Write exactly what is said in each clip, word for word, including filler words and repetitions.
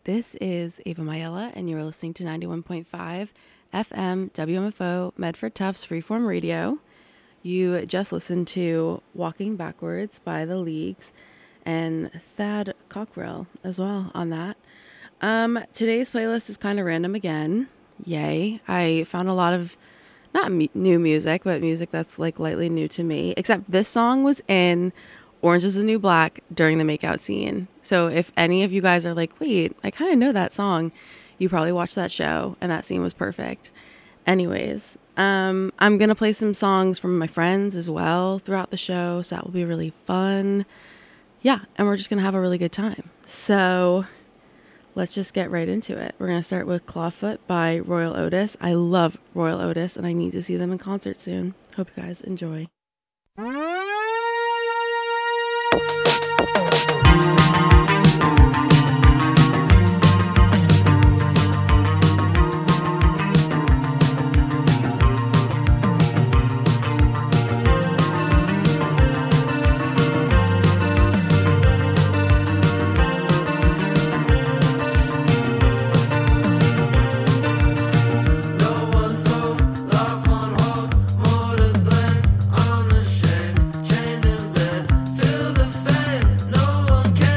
This is Ava Mayella, and you're listening to ninety-one point five F M W M F O Medford Tufts Freeform Radio. You just listened to Walking Backwards by The Leagues and Thad Cockrell as well on that. Um, today's playlist is kind of random again. Yay. I found a lot of, not mu- new music, but music that's like lightly new to me, except this song was in Orange is the New Black during the makeout scene. So if any of you guys are like, wait, I kind of know that song, you probably watched that show and that scene was perfect. Anyways, um, I'm going to play some songs from my friends as well throughout the show. So that will be really fun. Yeah. And we're just going to have a really good time. So let's just get right into it. We're going to start with Clawfoot by Royal Otis. I love Royal Otis and I need to see them in concert soon. Hope you guys enjoy. Chained in bed, feel the fame. No one can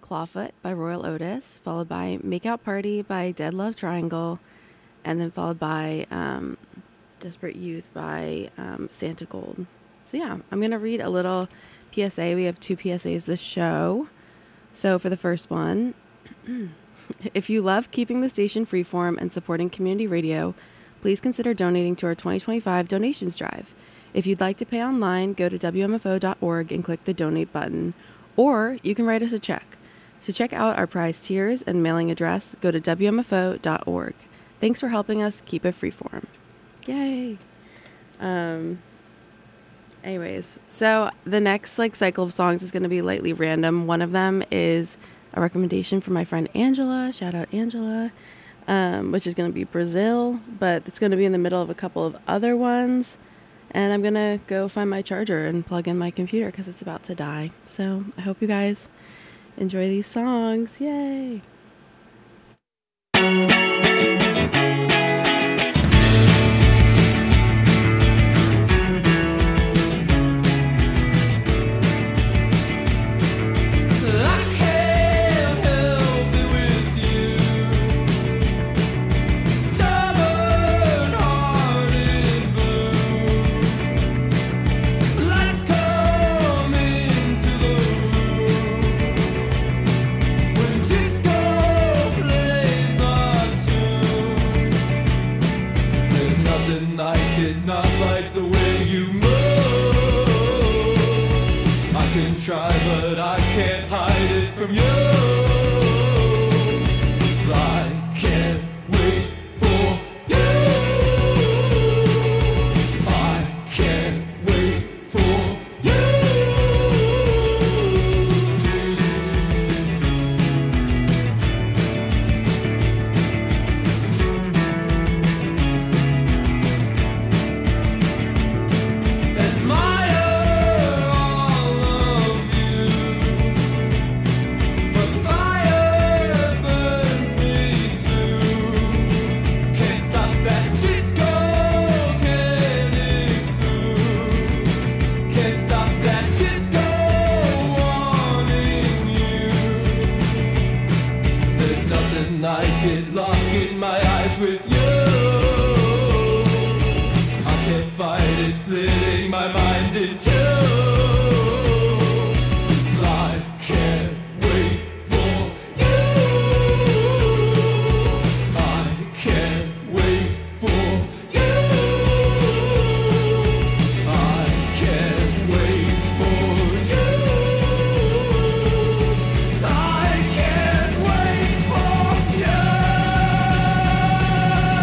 Clawfoot by Royal Otis, followed by Makeout Party by Dead Love Triangle, and then followed by um, Desperate Youth by um, Santa Gold. So yeah, I'm going to read a little P S A. We have two P S As this show. So for the first one, if you love keeping the station freeform and supporting community radio, please consider donating to our twenty twenty-five donations drive. If you'd like to pay online, go to W M F O dot org and click the donate button, or you can write us a check. To check out our prize tiers and mailing address, go to W M F O dot org. Thanks for helping us keep it freeform. Yay! Um... Anyways, so the next like cycle of songs is going to be lightly random. One of them is a recommendation from my friend Angela. Shout out Angela, um, which is going to be Brazil, but it's going to be in the middle of a couple of other ones. And I'm going to go find my charger and plug in my computer because it's about to die. So I hope you guys enjoy these songs. Yay! Try, but I can't hide it from you. 'Cause I can't wait for you. I can't wait for you. With you, I can't fight it, splitting my mind in two. 'Cause I can't wait for you. I can't wait for you. I can't wait for you. I can't wait for you.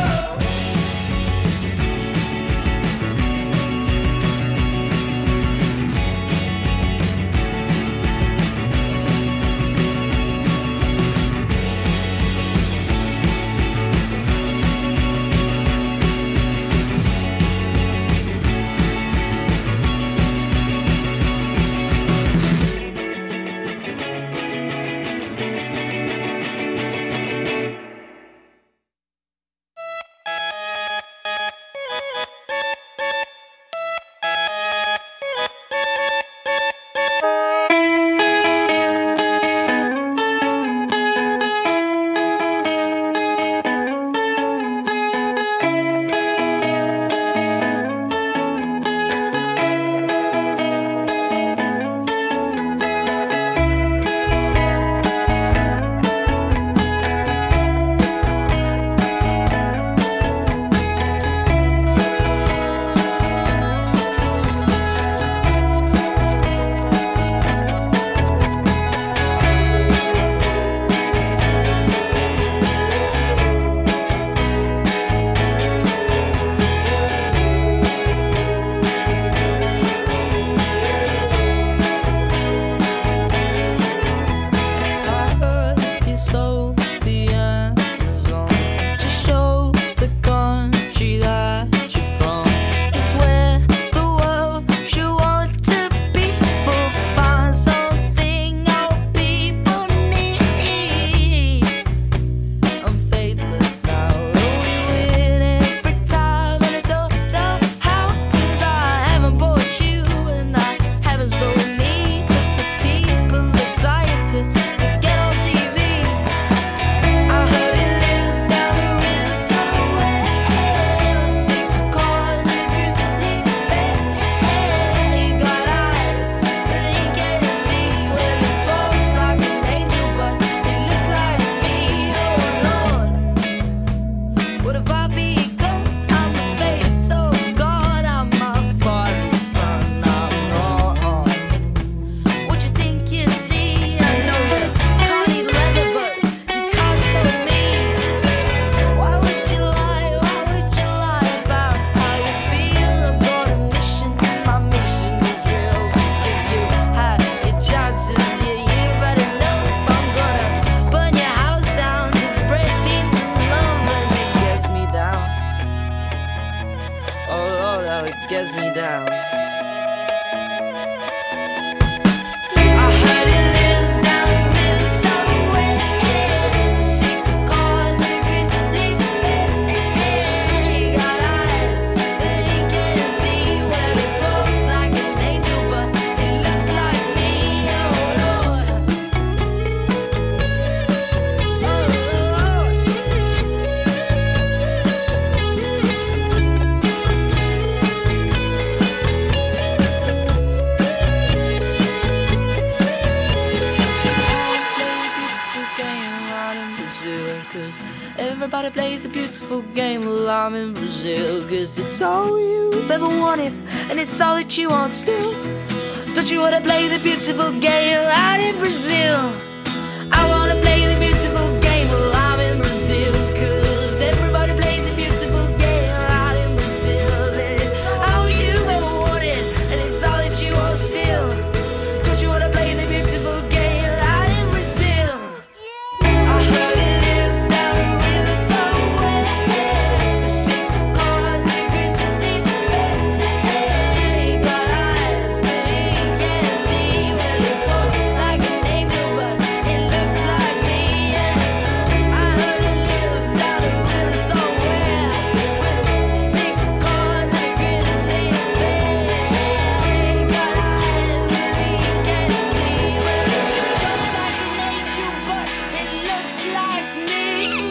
Brazil, cause everybody plays a beautiful game. Well, I'm in Brazil, cause it's all you've ever wanted, and it's all that you want still. Don't you wanna play the beautiful game out in Brazil? I wanna play the beautiful game. Well, I'm in Brazil, cause everybody plays the beautiful game out in Brazil. And it's all you've ever wanted, and it's all that you want still. Don't you wanna play the beautiful game out in Brazil? I heard it lives down the river somewhere. The six cars and a grizzly bear. Got eyes, but he can't see. Well, it talks like an angel, but it looks like me. I heard it lives down the river somewhere. With six cars and a grizzly bear. Got eyes, but he can't see. Well, it talks like an angel, but it looks like me.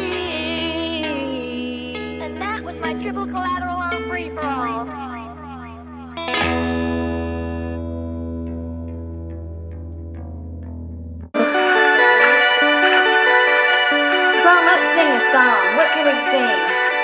And that was my triple collateral on free for all. So let's sing a song. What can we sing?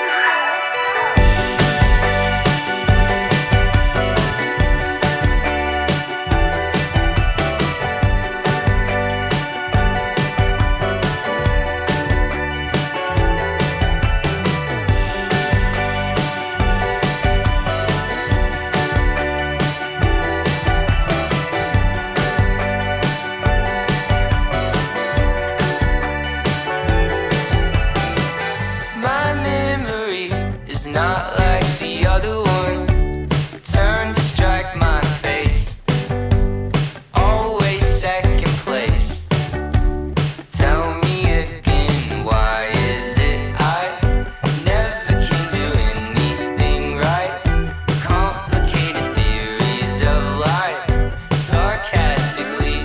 My memory is not like the other one. Turn to strike my face. Always second place. Tell me again, why is it I never can do anything right? Complicated theories of life, sarcastically.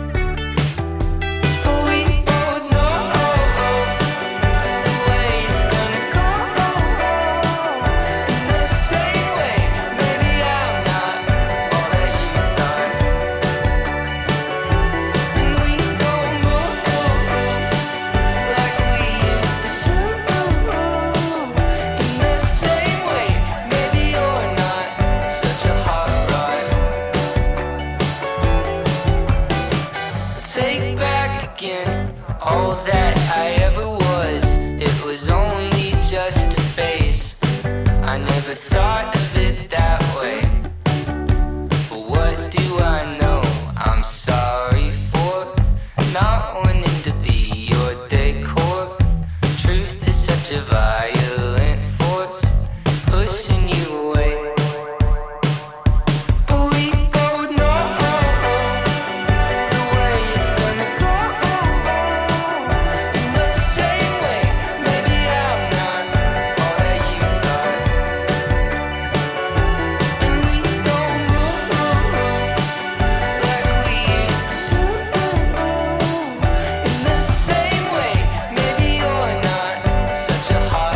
But we both know the way it's gonna go. In the same way, maybe I'm not all that you thought. And we don't move like we used to do. In the same way, maybe you're not such a hot rod. Take back again all that I ever was. It was only just a phase. I never thought of it that way. But what do I know? I'm sorry for not wanting to be your decor. Truth is such a violent force, pushing you away. But we both know the way it's gonna go. In the same way, maybe I'm not all that you thought. And we don't move like we used to do. In the same way, maybe you're not such a hot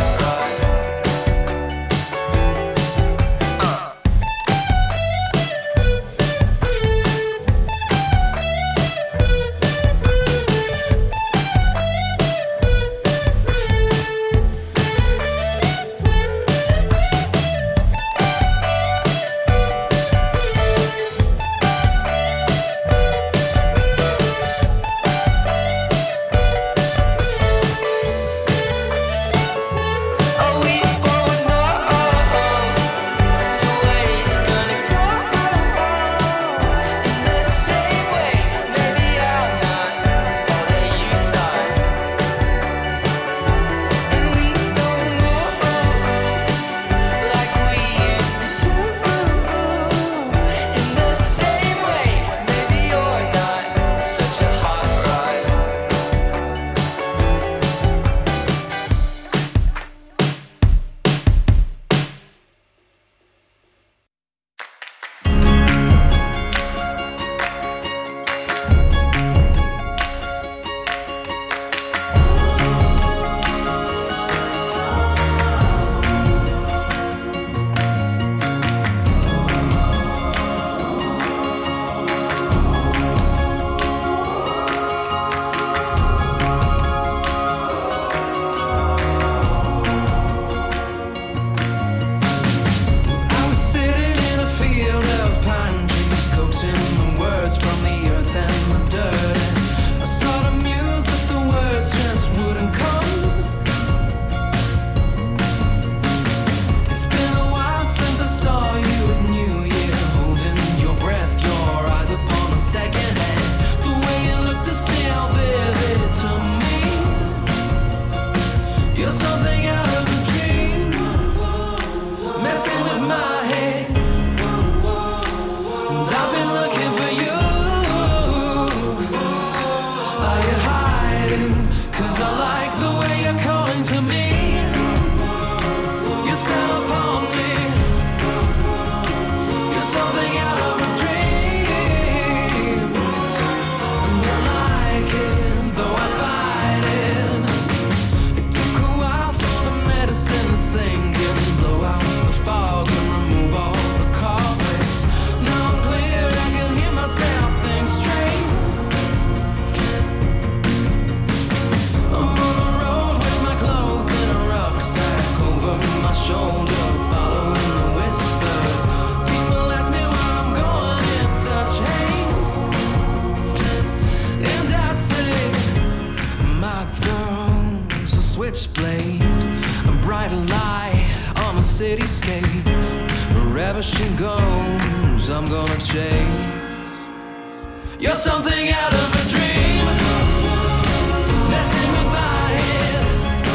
switchblade, a bright light on a cityscape. Wherever she goes, I'm gonna chase. You're something out of a dream, messing with my head,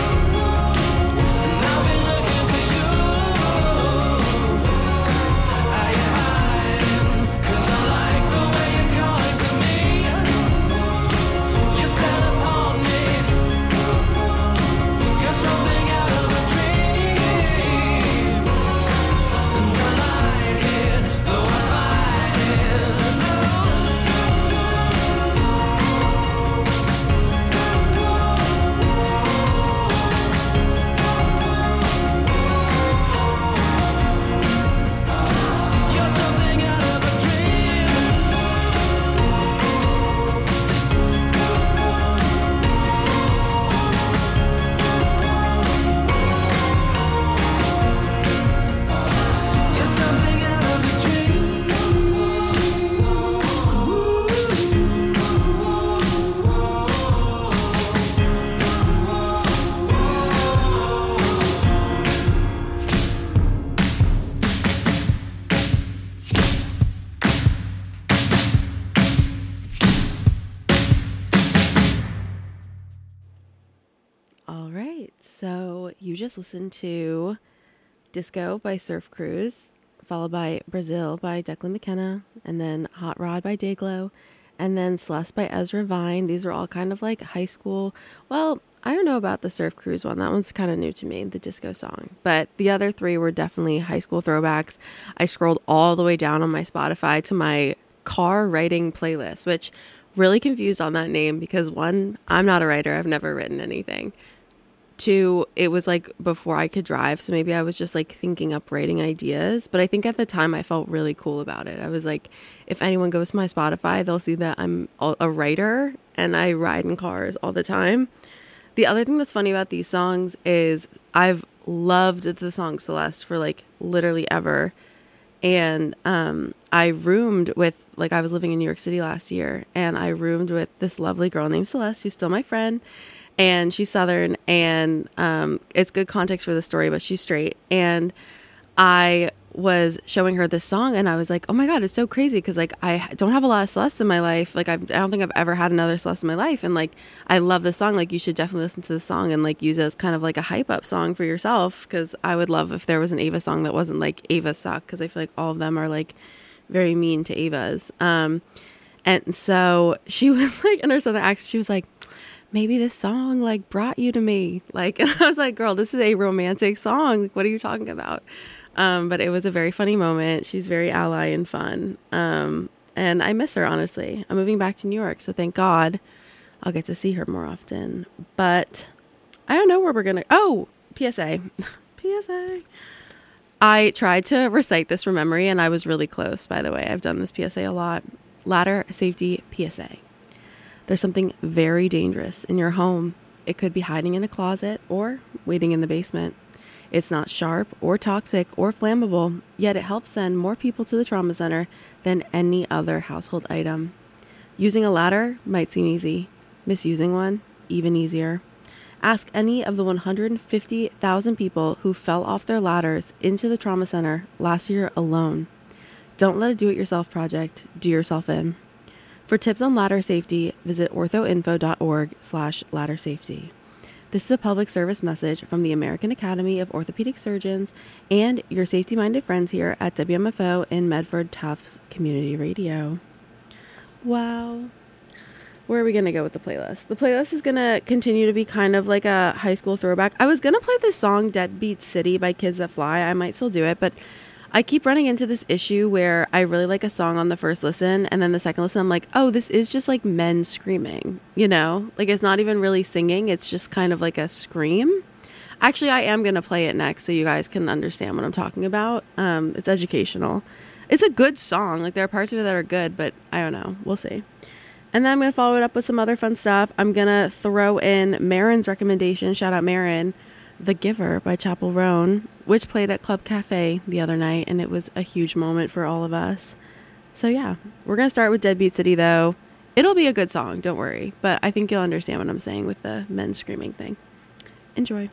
and I've been looking for you. Are you hiding? 'Cause I like the way you're calling to me. You spell upon me. You're something out of a dream, and I like it, though I fight it. You're something out of a dream. You're something out of a dream. All right. So you just listened to Disco by Surf Cruise, followed by Brazil by Declan McKenna, and then Hot Rod by Dayglow, and then Celeste by Ezra Vine. These are all kind of like high school. Well, I don't know about the Surf Cruise one. That one's kind of new to me, the disco song. But the other three were definitely high school throwbacks. I scrolled all the way down on my Spotify to my car writing playlist, which really confused on that name because one, I'm not a writer. I've never written anything. Two, it was like before I could drive. So maybe I was just like thinking up writing ideas. But I think at the time I felt really cool about it. I was like, if anyone goes to my Spotify, they'll see that I'm a writer and I ride in cars all the time. The other thing that's funny about these songs is I've loved the song Celeste for like literally ever. And um, I roomed with, like I was living in New York City last year, and I roomed with this lovely girl named Celeste, who's still my friend. And she's Southern, and um, it's good context for the story, but she's straight. And I was showing her this song, and I was like, oh my God, it's so crazy. Because like, I don't have a lot of Celeste in my life. Like, I've, I don't think I've ever had another Celeste in my life. And like, I love this song. Like, you should definitely listen to this song and like use it as kind of like a hype up song for yourself. Because I would love if there was an Ava song that wasn't like Ava suck. Because I feel like all of them are like very mean to Ava's. Um, and so she was like, in her southern accent, she was like, maybe this song like brought you to me. Like, and I was like, girl, this is a romantic song. Like, what are you talking about? Um, but it was a very funny moment. She's very ally and fun. Um, and I miss her, honestly. I'm moving back to New York, so thank God I'll get to see her more often. But I don't know where we're going to... Oh, P S A. P S A. I tried to recite this from memory, and I was really close, by the way. I've done this P S A a lot. Ladder safety P S A. There's something very dangerous in your home. It could be hiding in a closet or waiting in the basement. It's not sharp or toxic or flammable, yet it helps send more people to the trauma center than any other household item. Using a ladder might seem easy. Misusing one, even easier. Ask any of the one hundred fifty thousand people who fell off their ladders into the trauma center last year alone. Don't let a do-it-yourself project do yourself in. For tips on ladder safety, visit orthoinfo.org slash ladder safety. This is a public service message from the American Academy of Orthopedic Surgeons and your safety-minded friends here at W M F O in Medford Tufts Community Radio. Wow. Where are we going to go with the playlist? The playlist is going to continue to be kind of like a high school throwback. I was going to play this song Deadbeat City by Kids That Fly. I might still do it, but I keep running into this issue where I really like a song on the first listen, and then the second listen, I'm like, oh, this is just like men screaming, you know? Like, it's not even really singing. It's just kind of like a scream. Actually, I am going to play it next so you guys can understand what I'm talking about. Um, it's educational. It's a good song. Like, there are parts of it that are good, but I don't know. We'll see. And then I'm going to follow it up with some other fun stuff. I'm going to throw in Marin's recommendation. Shout out Marin. The Giver by Chapel Roan, which played at Club Cafe the other night, and it was a huge moment for all of us. So yeah, we're going to start with Deadbeat City, though. It'll be a good song, don't worry, but I think you'll understand what I'm saying with the men screaming thing. Enjoy.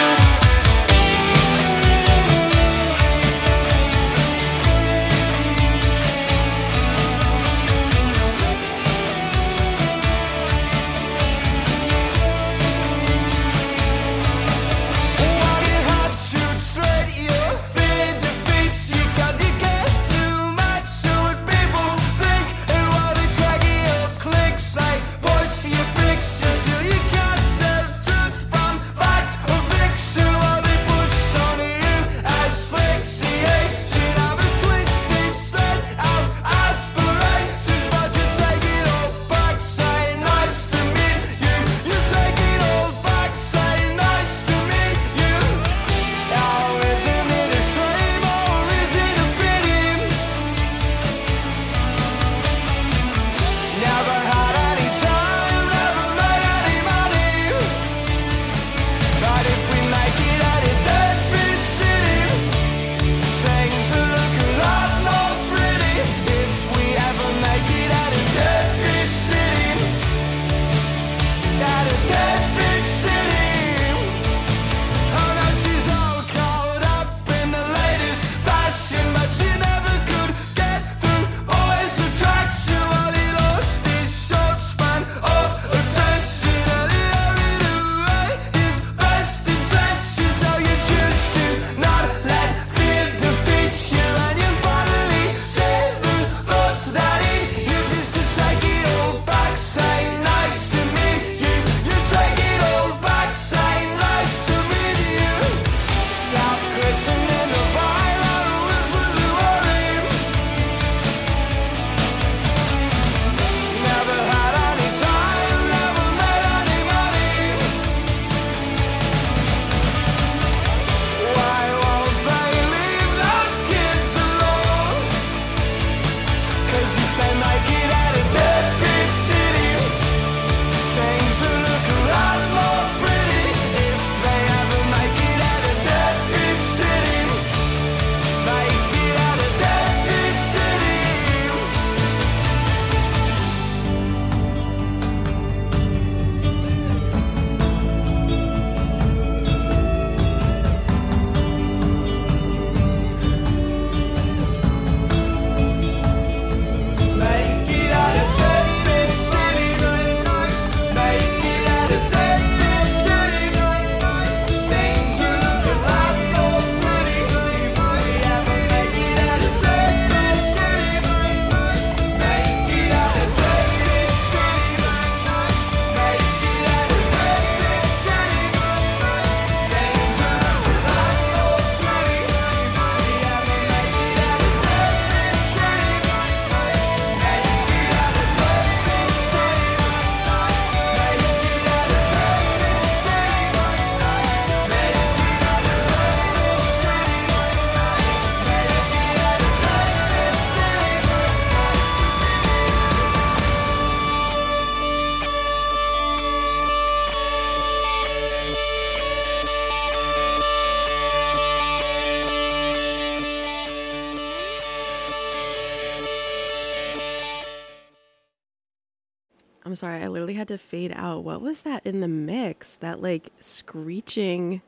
I'm sorry, I literally had to fade out. What was that in the mix? That like screeching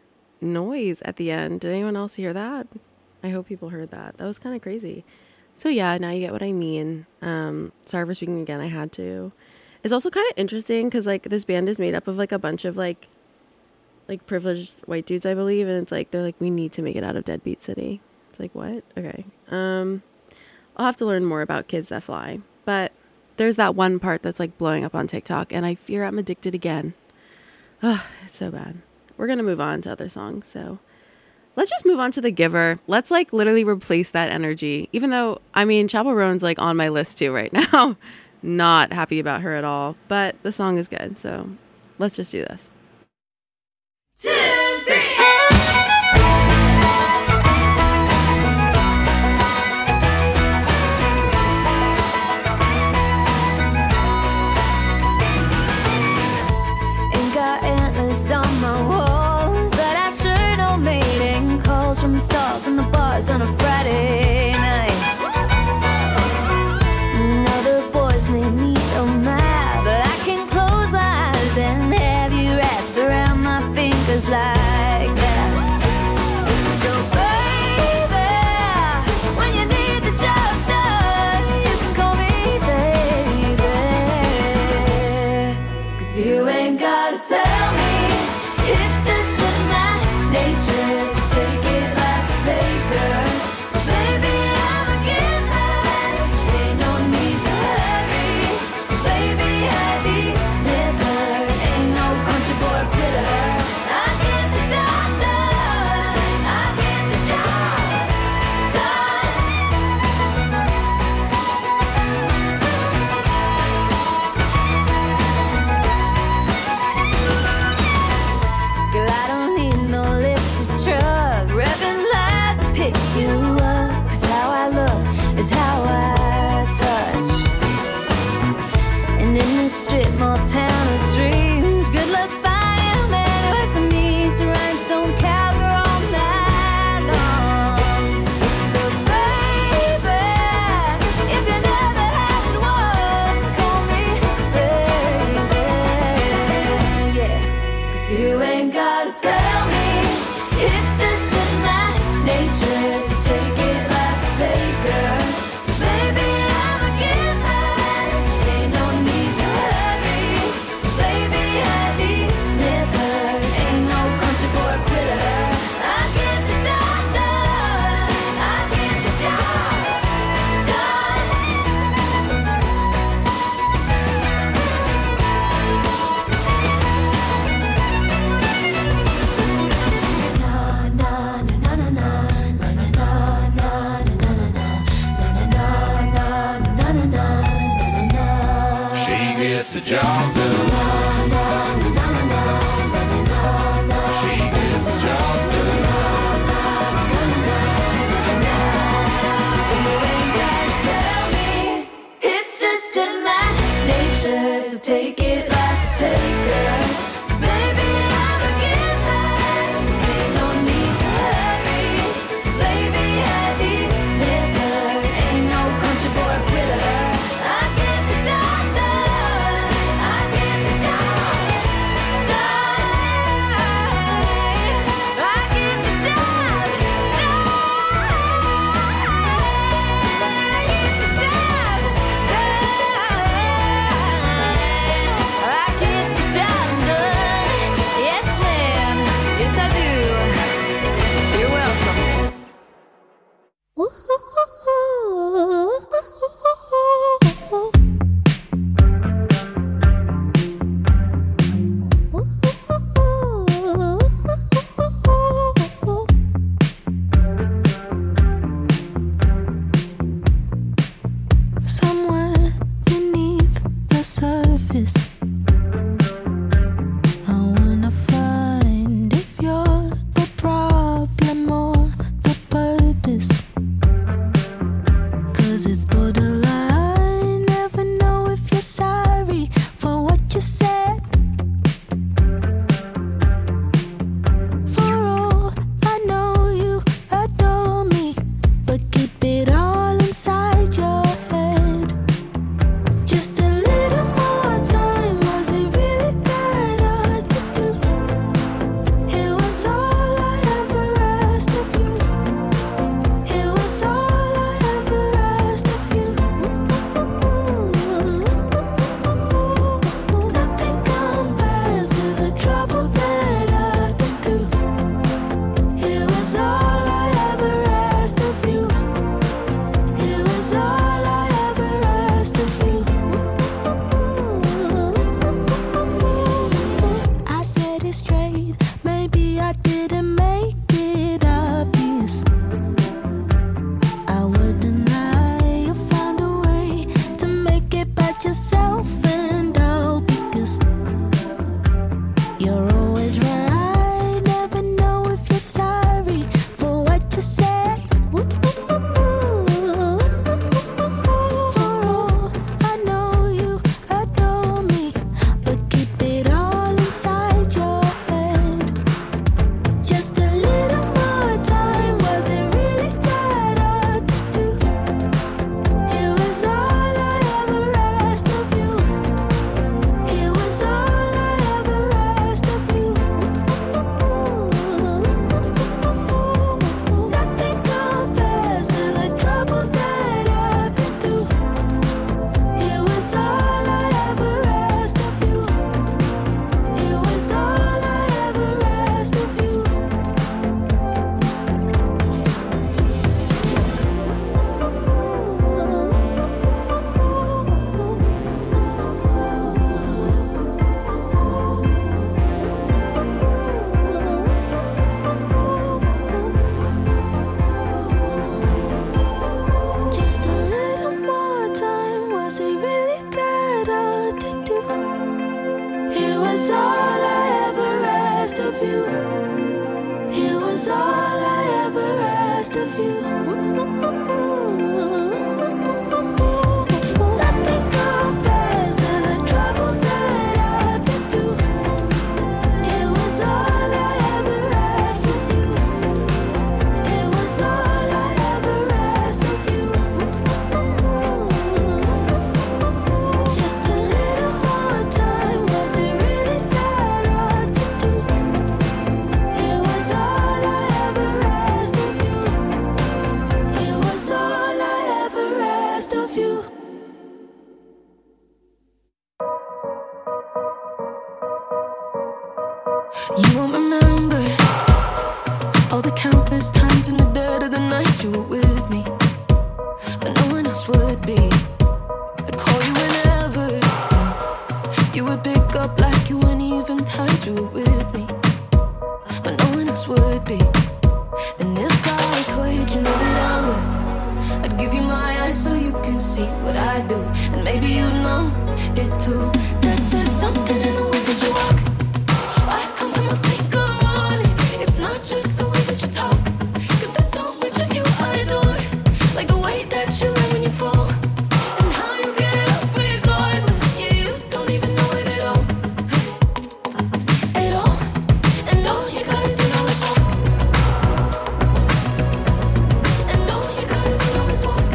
noise at the end. Did anyone else hear that? I hope people heard that. That was kind of crazy. So yeah, now you get what I mean. Um, sorry for speaking again. I had to. It's also kind of interesting because like this band is made up of like a bunch of like like privileged white dudes, I believe, and it's like they're like, we need to make it out of Deadbeat City. It's like, what? Okay. Um, I'll have to learn more about Kids That Fly, but there's that one part that's like blowing up on TikTok, and I fear I'm addicted again. Oh, it's so bad. We're gonna move on to other songs, so let's just move on to The Giver. Let's like literally replace that energy. Even though, I mean, Chappell Roan's like on my list too right now. Not happy about her at all, but the song is good, so let's just do this. Two, three. From the stars and the bars on a Friday night. Now the boys made me so mad, but I can close my eyes and have you right You ain't gotta tell me, it's just in my nature. So take it like a taker. So baby, I'm a giver. Ain't no need to hurry. So baby, I deliver. Ain't no country boy quitter. I get the job done. I get the job done. She gets the job done. She gets the job done. So you ain't gotta tell me, it's just in my nature. So take it like a taker. So baby, I'm a giver. Ain't no need to hurry. So baby, I deliver. Ain't no country boy quitter. I get the job done. I get the job done. I get the job done. I get the job done. Yes, ma'am. Yes, I do. You're welcome. Somewhere beneath the surface, I wanna find if you're the problem or the purpose. 'Cause it's borderline, never know if you're sorry for what you said. For all I know, you adore me, but keep it all inside your head. Just a little more time, was it really better to do? It was all I ever asked of you. It was all I ever asked of you. Nothing compares to the trouble that I've been through. It was all I ever asked of you. It was all I ever asked of you. I said it straight, maybe I didn't make it obvious. I wouldn't lie, you found a way to make it about yourself and all, because you're always right, never know if you're sorry for what you said. For all I know, you adore me, but keep it all inside your head. Just a little more time, was it really better to do? It was all I ever asked of you. It was all I ever asked of you. Nothing compares to the trouble that I've been through. It was all I ever asked of you. It was all I ever asked of you. Just a little more time, was it really better to do? It was all I ever asked of you. It was all I ever asked of you. Nothing compares to the trouble that I've been through. It was all I ever asked of you. It was all I ever asked of you. Just a little more time, was it really better to do? remember all the countless times in the dead of the night you were with me, but no one else would be. I'd call you whenever you would pick up like you weren't even tired. You were with me, but no one else would be. And if I could, you know that I would. I'd give you my eyes so you can see what I do, and maybe you know it too. That there's something in the way that you walk. I can't put my finger on it. It's not just the way that you talk, 'cause there's so much of you I adore. Like the way that you lie when you fall, and how you get up regardless. Yeah, you don't even know it at all. At all. And all you gotta do now is walk. And all you gotta do now is walk.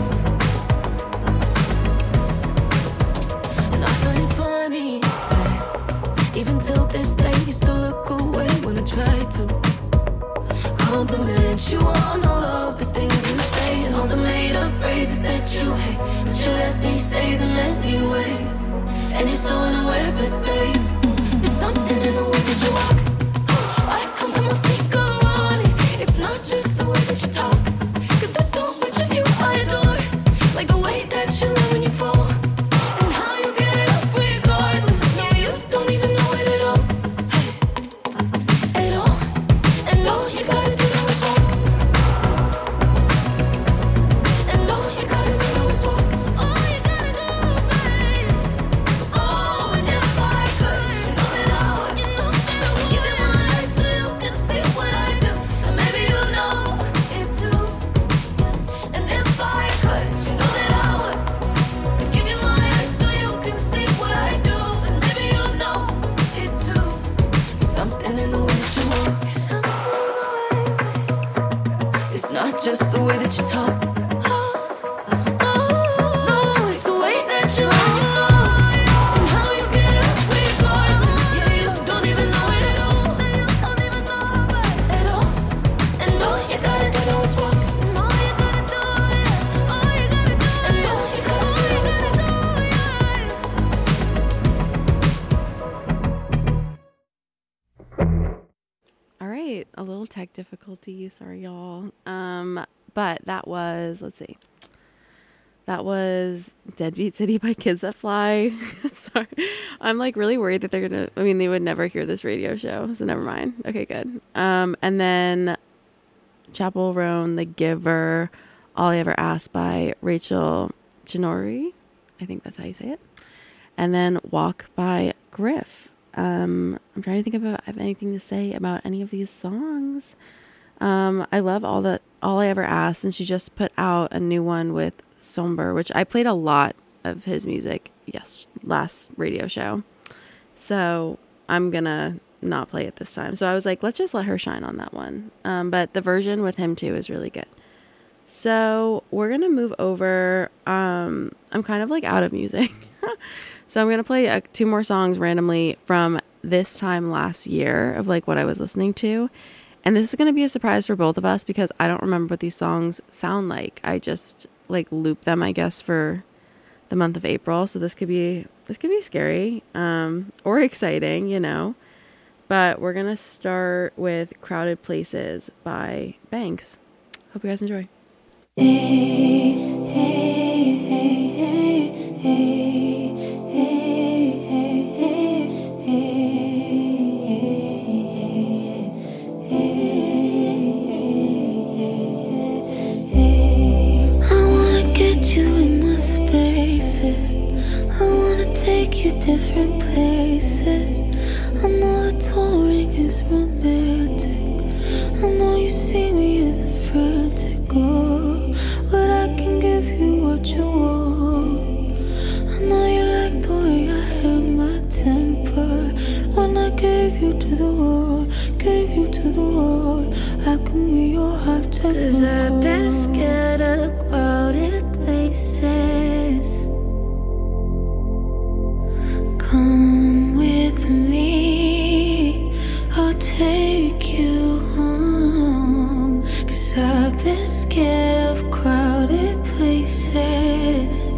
And I find it funny that even till this day you still look away when I try to compliment you on all of the things you say and all the made-up phrases that you hate, but you let me say them anyway. And you're so unaware, but babe, there's something in the way that you walk. I can't put my finger on it. It's not just the way that you talk, 'cause there's so much of you I adore. Like the way that you lie when you fall, and how you get up regardless. Yeah, you don't even know it at all. At all. And all you gotta do now is walk. And all you gotta do now is walk. All you gotta do, babe. Oh, and if I could, you know that I would. You know that I would. Give you my eyes so you can see what I do, and maybe you know it too. And if I could, you know that I would. Give you my eyes so you can see what I do, and maybe you know it too. Something in the way that you walk. Something in the way, babe. It's not just the way that you talk. No, it's the way that you lie when you fall, and how you get up regardless. Yeah, you don't even know it at all. Don't even know it at all. And all you gotta do now is walk. And all you gotta do, yeah. All you gotta do, and all you gotta do now is walk. All right, a little tech difficulty. Sorry, y'all. Um, but that was, let's see. That was Deadbeat City by Kids That Fly. Sorry. I'm like really worried that they're going to, I mean, they would never hear this radio show, so never mind. Okay, good. Um, and then Chapel Roan, The Giver, All I Ever Asked by Rachel Chinori. I think that's how you say it. And then Walk by Griff. Um, I'm trying to think about if I have anything to say about any of these songs. Um, I love all that, All I Ever Asked, and she just put out a new one with Somber, which I played a lot of his music, yes, last radio show. So I'm gonna not play it this time. So I was like, let's just let her shine on that one. Um, but the version with him too is really good. So we're gonna move over. Um, I'm kind of like out of music. So I'm going to play uh, two more songs randomly from this time last year of like what I was listening to. And this is going to be a surprise for both of us because I don't remember what these songs sound like. I just like loop them, I guess, for the month of April. So this could be, this could be scary, um, or exciting, you know, but we're going to start with Crowded Places by Banks. Hope you guys enjoy. Hey, hey, hey, hey, hey. Different places. I know the touring is romantic. I know you see me as a frantic girl, but I can give you what you want. I know you like the way I held my temper when I gave you to the world, gave you to the world. I can be your hot temper. 'Cause I've been scared of crowded places. Come with me, I'll take you home. 'Cause I've been scared of crowded places.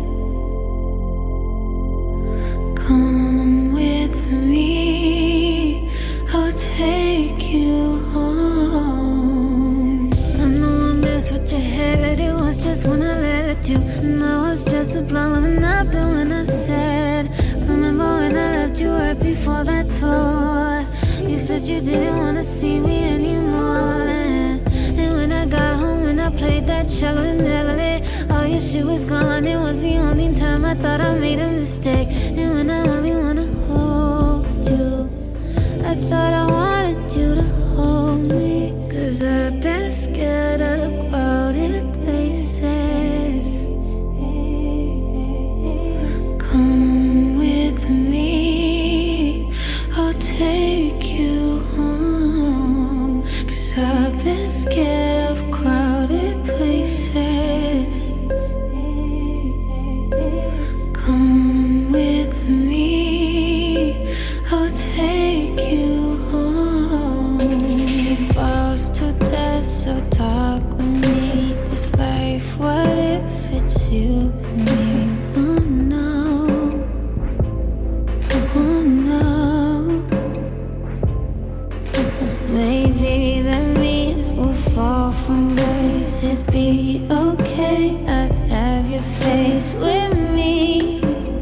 Come with me, I'll take you you home. I know I messed with your head, it was just when I let you. And I was just a blonde and I've been when I said, remember when I left you right before that tour? You said you didn't want to see me anymore. And, and when I got home and I played that cello in L A, all your shit was gone. It was the only time I thought I made a mistake. And when I only wanna hold you, I thought I wanted you to hold me. Cause I've been scared of the crowded places. Come with me, I'll take you home. Cause I've been scared of crowded places. Come with me, I'll take you home. It falls to death, so talk with me. This life, what if it's you and me? Don't know, oh no. Maybe that means we'll fall from grace. It'd be okay, I'd have your face with me.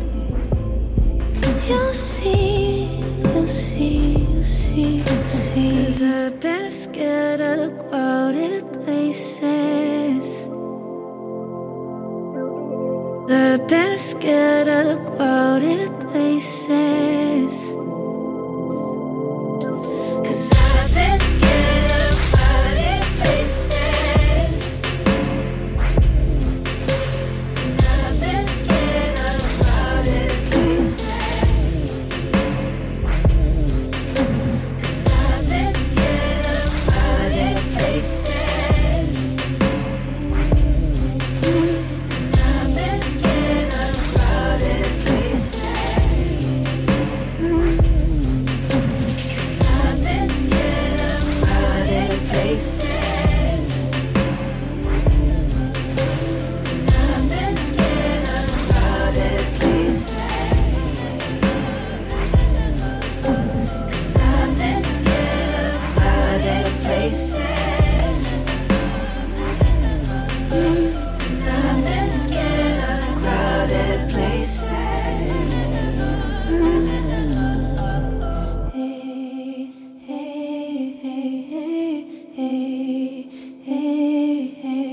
You'll see, you'll see, you'll see, you'll see. Cause I've been scared of the crowded places. I've been scared of the crowded places. Cause I've been scared of crowded places. Cause I've been scared of crowded places. Cause I've been scared of crowded places. I've been scared of crowded places. Cause I've been scared of crowded places. I've been scared of crowded places. Cause I've been scared of crowded places. I've been scared of crowded places. Hey, hey, hey, hey, hey, hey,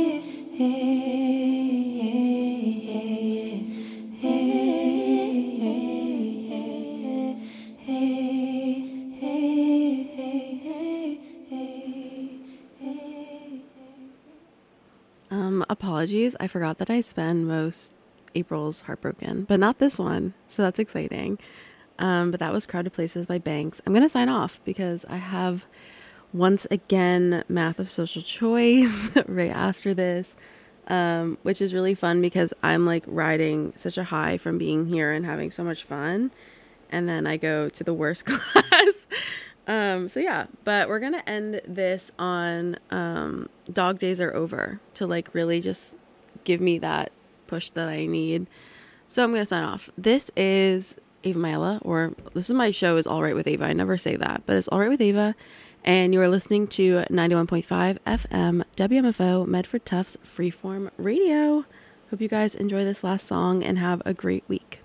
Um, apologies. I forgot that I spend most April's heartbroken, but not this one. So that's exciting. Um, but that was Crowded Places by Banks. I'm going to sign off because I have once again Math of Social Choice right after this, um, which is really fun because I'm like riding such a high from being here and having so much fun. And then I go to the worst class. Um, so yeah, but we're going to end this on, um, Dog Days Are Over to like really just give me that push that I need. So I'm going to sign off. This is Ava Maella, or this is my show is All Right with Ava. I never say that, but it's All Right with Ava. And you are listening to ninety-one point five F M W M F O Medford Tufts Freeform Radio. Hope you guys enjoy this last song and have a great week.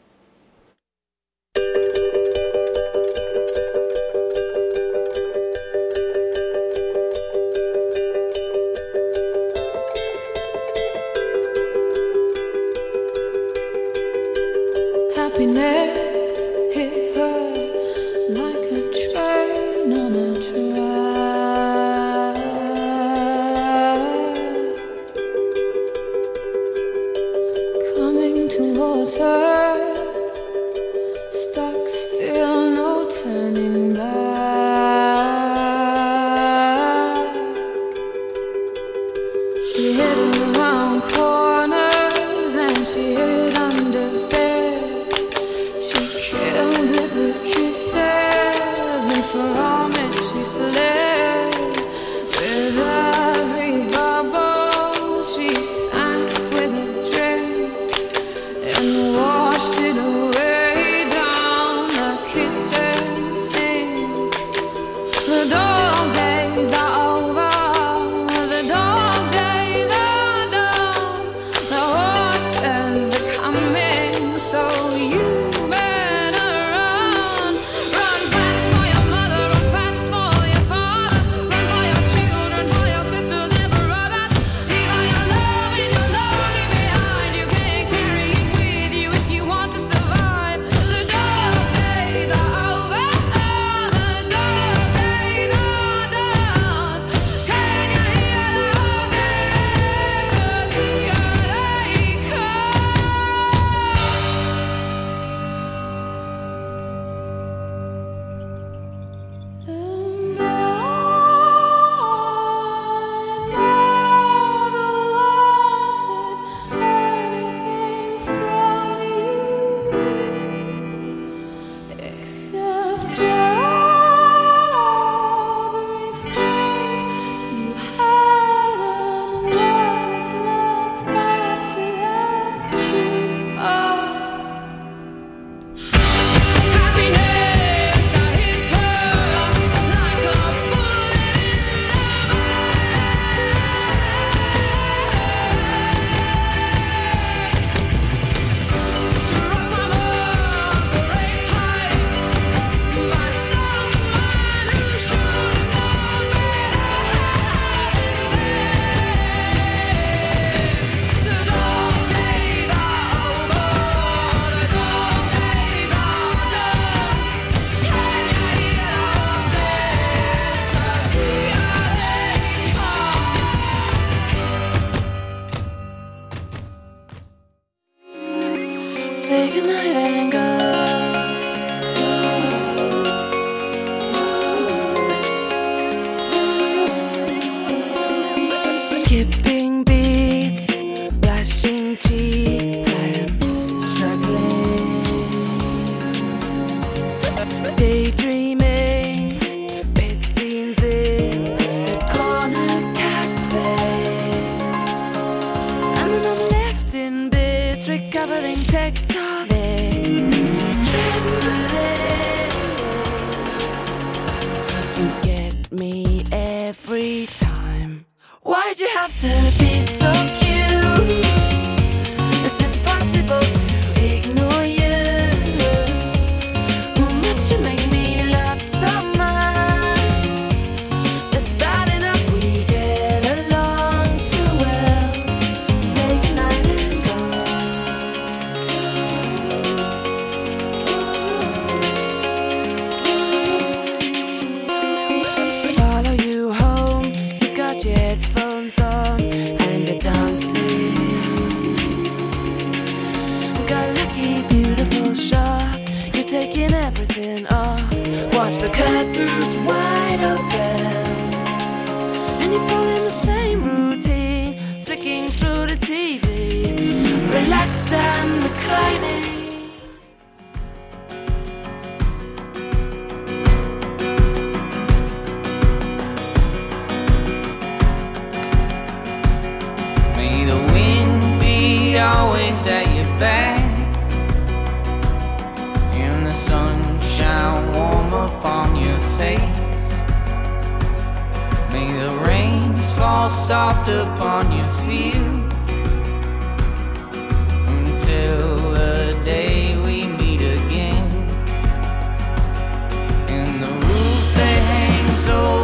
Happiness hit her like a train on a track, coming towards her. free time. Why'd you have to be so cute? It's impossible to ignore you. Must you make me laugh so much? It's bad enough we get along so well. Say goodnight and go. Follow you home, you've got your headphones on and you're dancing. Got a lucky, beautiful shot, you're taking everything off. Watch the curtains wide open and you fall in the same routine, flicking through the T V, relaxed and reclining. May the wind be always at your back, and the sunshine warm upon your face. May the rains fall soft upon your field, until the day we meet again. And the roof that hangs over